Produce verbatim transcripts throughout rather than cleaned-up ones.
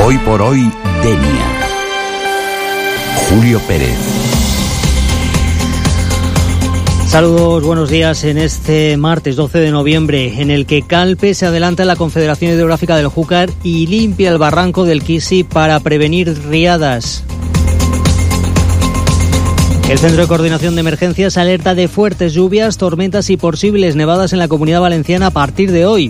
Hoy por hoy, Denia. Julio Pérez. Saludos, buenos días en este martes doce de noviembre, en el que Calpe se adelanta en la Confederación Hidrográfica del Júcar y limpia el barranco del Quisi para prevenir riadas. El Centro de Coordinación de Emergencias alerta de fuertes lluvias, tormentas y posibles nevadas en la Comunidad Valenciana a partir de hoy.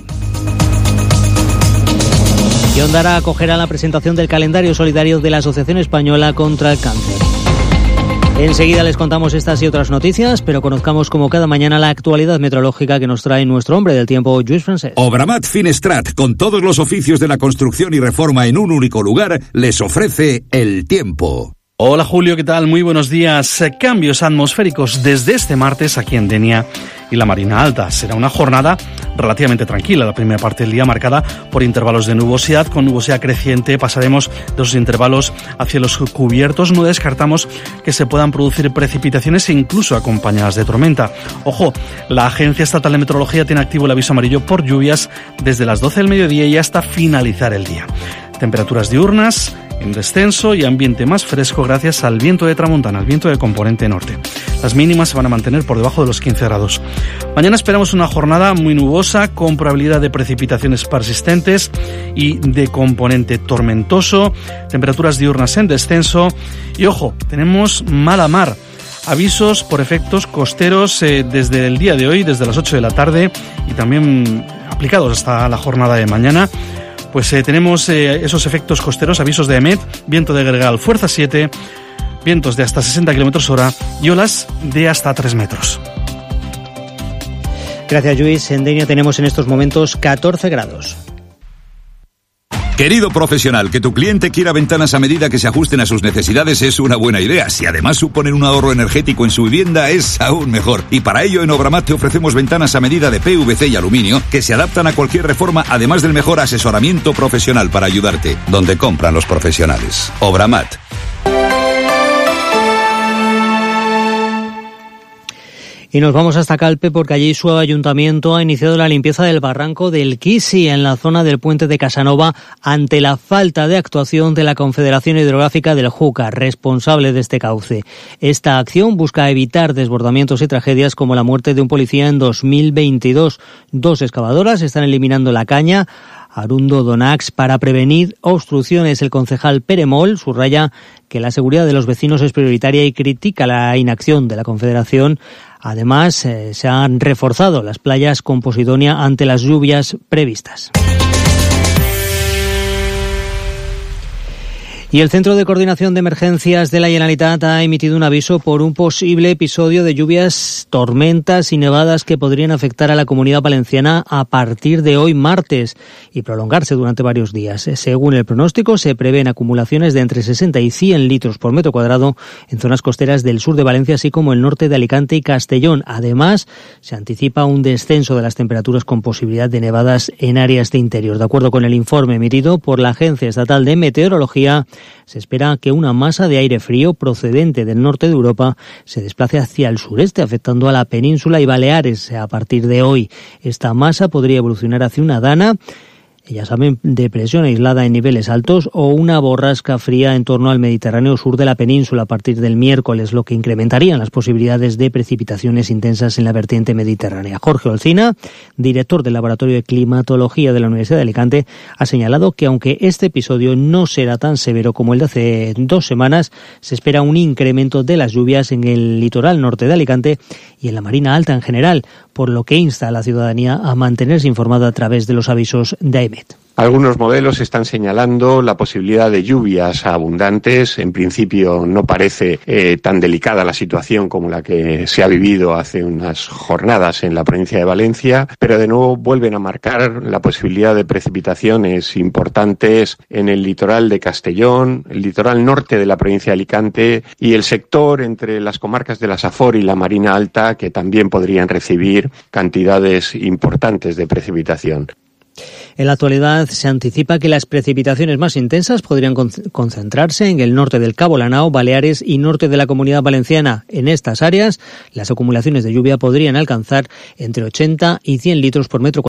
Y Ondara acogerá la presentación del calendario solidario de la Asociación Española contra el Cáncer. Enseguida les contamos estas y otras noticias, pero conozcamos como cada mañana la actualidad meteorológica que nos trae nuestro hombre del tiempo, Lluís Francesc. Obramat Finestrat, con todos los oficios de la construcción y reforma en un único lugar, les ofrece el tiempo. Hola Julio, ¿qué tal? Muy buenos días. Cambios atmosféricos desde este martes aquí en Denia y la Marina Alta. Será una jornada relativamente tranquila, la primera parte del día marcada por intervalos de nubosidad. Con nubosidad creciente pasaremos de esos intervalos a cielos cubiertos. No descartamos que se puedan producir precipitaciones e incluso acompañadas de tormenta. Ojo, la Agencia Estatal de Meteorología tiene activo el aviso amarillo por lluvias desde las doce del mediodía y hasta finalizar el día. Temperaturas diurnas en descenso y ambiente más fresco gracias al viento de tramontana, al viento de componente norte. Las mínimas se van a mantener por debajo de los quince grados. Mañana esperamos una jornada muy nubosa con probabilidad de precipitaciones persistentes y de componente tormentoso. Temperaturas diurnas en descenso y ojo, tenemos mala mar. Avisos por efectos costeros eh, desde el día de hoy, desde las ocho de la tarde y también aplicados hasta la jornada de mañana. Pues eh, tenemos eh, esos efectos costeros, avisos de EMET, viento de gregal fuerza siete, vientos de hasta sesenta kilómetros hora y olas de hasta tres metros. Gracias, Lluís. En Denia tenemos en estos momentos catorce grados. Querido profesional, que tu cliente quiera ventanas a medida que se ajusten a sus necesidades es una buena idea. Si además suponen un ahorro energético en su vivienda, es aún mejor. Y para ello, en Obramat te ofrecemos ventanas a medida de P V C y aluminio que se adaptan a cualquier reforma, además del mejor asesoramiento profesional para ayudarte. Donde compran los profesionales. Obramat. Y nos vamos hasta Calpe porque allí su ayuntamiento ha iniciado la limpieza del barranco del Quisi en la zona del puente de Casanova ante la falta de actuación de la Confederación Hidrográfica del Júcar, responsable de este cauce. Esta acción busca evitar desbordamientos y tragedias como la muerte de un policía en dos mil veintidós. Dos excavadoras están eliminando la caña Arundo Donax para prevenir obstrucciones. El concejal Peremol subraya que la seguridad de los vecinos es prioritaria y critica la inacción de la Confederación. Además, eh, se han reforzado las playas con Posidonia ante las lluvias previstas. Y el Centro de Coordinación de Emergencias de la Generalitat ha emitido un aviso por un posible episodio de lluvias, tormentas y nevadas que podrían afectar a la Comunidad Valenciana a partir de hoy martes y prolongarse durante varios días. Según el pronóstico, se prevén acumulaciones de entre sesenta y cien litros por metro cuadrado en zonas costeras del sur de Valencia, así como el norte de Alicante y Castellón. Además, se anticipa un descenso de las temperaturas con posibilidad de nevadas en áreas de interior. De acuerdo con el informe emitido por la Agencia Estatal de Meteorología, se espera que una masa de aire frío procedente del norte de Europa se desplace hacia el sureste, afectando a la península y Baleares a partir de hoy. Esta masa podría evolucionar hacia una dana, ya saben, depresión aislada en niveles altos o una borrasca fría en torno al Mediterráneo sur de la península a partir del miércoles, lo que incrementarían las posibilidades de precipitaciones intensas en la vertiente mediterránea. Jorge Olcina, director del Laboratorio de Climatología de la Universidad de Alicante, ha señalado que aunque este episodio no será tan severo como el de hace dos semanas, se espera un incremento de las lluvias en el litoral norte de Alicante y en la Marina Alta en general, por lo que insta a la ciudadanía a mantenerse informada a través de los avisos de AEMET. Algunos modelos están señalando la posibilidad de lluvias abundantes. En principio no parece eh, tan delicada la situación como la que se ha vivido hace unas jornadas en la provincia de Valencia, pero de nuevo vuelven a marcar la posibilidad de precipitaciones importantes en el litoral de Castellón, el litoral norte de la provincia de Alicante y el sector entre las comarcas de la Safor y la Marina Alta, que también podrían recibir cantidades importantes de precipitación. En la actualidad se anticipa que las precipitaciones más intensas podrían concentrarse en el norte del Cabo Lanao, Baleares y norte de la Comunidad Valenciana. En estas áreas, las acumulaciones de lluvia podrían alcanzar entre ochenta y cien litros por metro cuadrado.